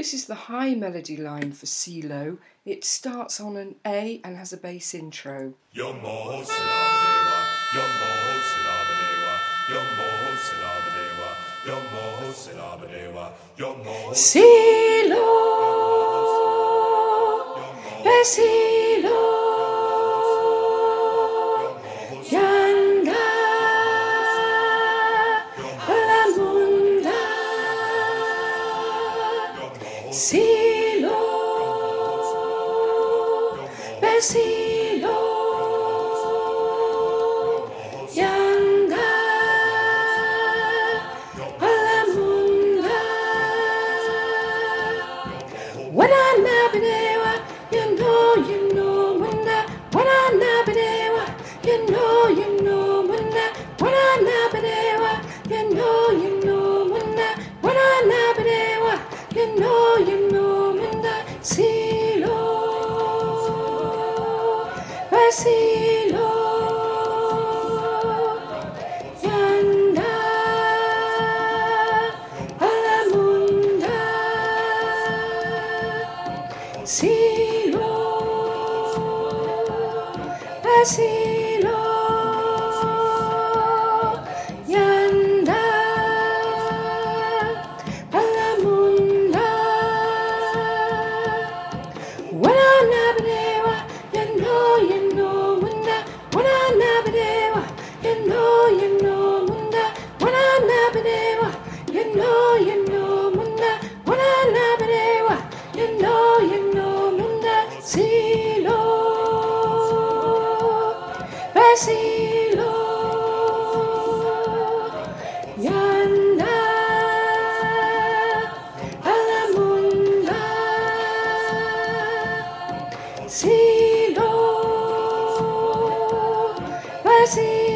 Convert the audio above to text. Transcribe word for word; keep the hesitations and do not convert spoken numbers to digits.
This is the high melody line for CeeLo. It starts on an A and has a bass intro. CeeLo, CeeLo, Yanda, Lamunda, CeeLo, CeeLo, Yanda, Lamunda. When I nabidewa, you know, you know, when I, when I nabidewa, you know, you know, when I, when I nabidewa, you know, you know, when I, when I nabidewa, you know, you know, when I, CeeLo, CeeLo, Yanda, Alamunda, CeeLo, CeeLo, Yanda, Alamunda. When I nabidewa, you know, you know, when I, when I nabidewa, you know, you know, when I, when I nabidewa, you know, you know, when I, when I nabidewa, you know, you know, when I, CeeLo, CeeLo, Yanda, Alamunda, CeeLo, CeeLo.